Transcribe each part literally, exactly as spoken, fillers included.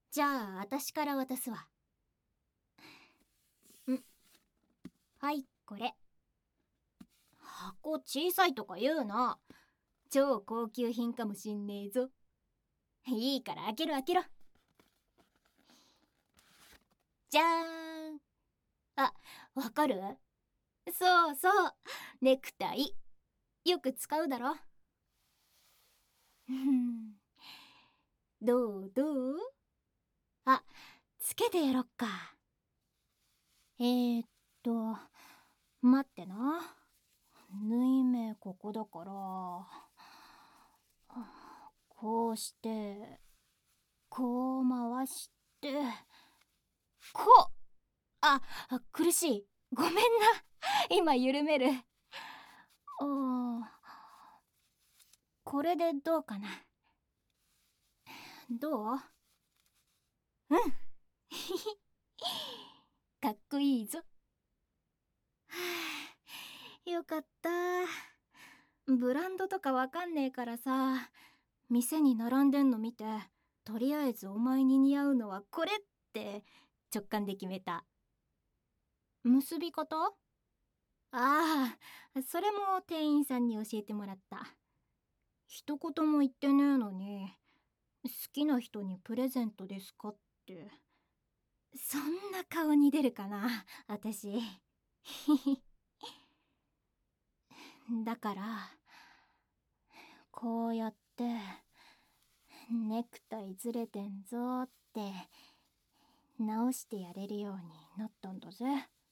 じゃあ私から渡すわ。ん、はい、これ。箱小さいとか言うな。超高級品かもしんねえぞ。いいから開けろ開けろ。じゃーん。あ、わかる？そうそう、ネクタイ。よく使うだろ。どうどう？あ、つけてやろっか。えー、っと待ってな。縫い目ここだから、こうしてこう回して、こう。あ、苦しい。ごめんな。今緩める。おー、これでどうかな。どう？うん。かっこいいぞ。はあ、よかった。ブランドとかわかんねえからさ、店に並んでんの見て、とりあえずお前に似合うのはこれって直感で決めた。結び方？ああ、それも店員さんに教えてもらった。一言も言ってねえのに、好きな人にプレゼントですかって。そんな顔に出るかな、私。だからこうやってネクタイずれてんぞって直してやれるようになったんだぜ。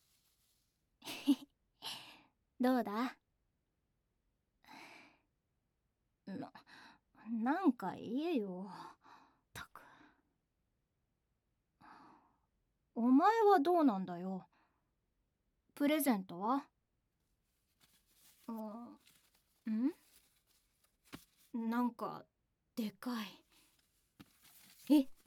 どうだ？な、なんか言えよ。たく。お前はどうなんだよ。プレゼントは？うん、んなんかでかい。え、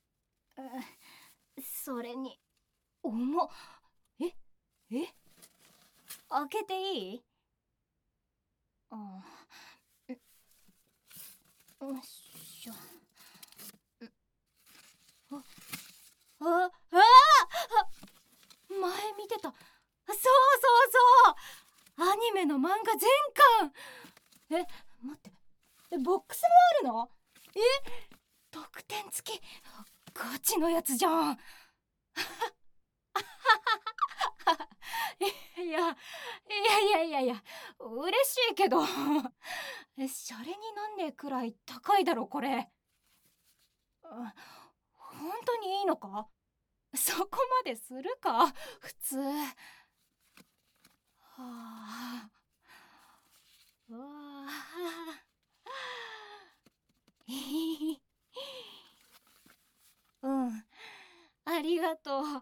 それに重っ。ええ、開けていい？ああ、よいしょ。ああああ、前見てた。そうそうそう、アニメの漫画全巻。え、待って、え、ボックスもあるの？え、特典付き。ガチのやつじゃん。いやいやいやいやいや、嬉しいけどえ、シャレになんねえくらい高いだろこれ。あ、本当にいいのか？そこまでするか普通。はあ、うわあうん、ありがとう。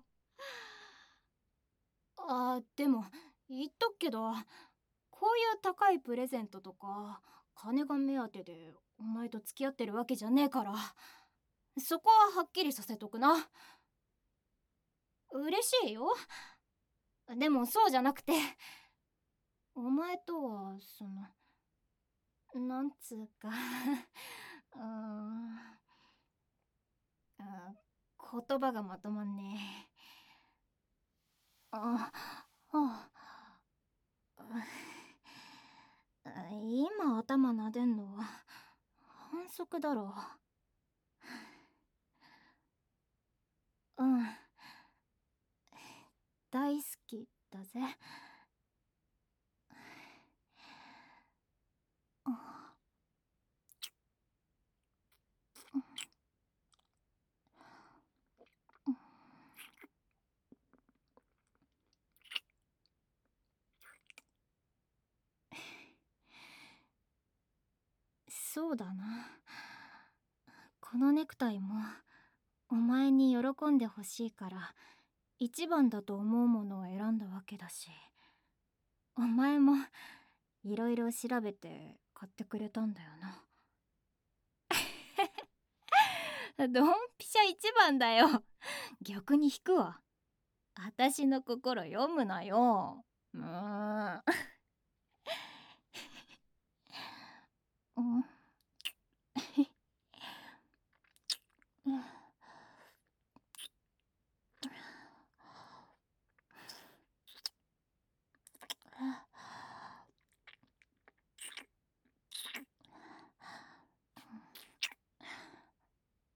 あ、でも言っとくけど、こういう高いプレゼントとか金が目当てでお前と付き合ってるわけじゃねえから、そこははっきりさせとくな。嬉しいよ。でもそうじゃなくて、お前とはその、なんつうかうーん、あ、言葉がまとまんねえ。ああ、今頭撫でんのは反則だろ。うん、大好きだぜ。そうだな、このネクタイもお前に喜んでほしいから一番だと思うものを選んだわけだし、お前もいろいろ調べて買ってくれたんだよな。ドンピシャ一番だよ。逆に引くわ。私の心読むなよ。うーん。うん。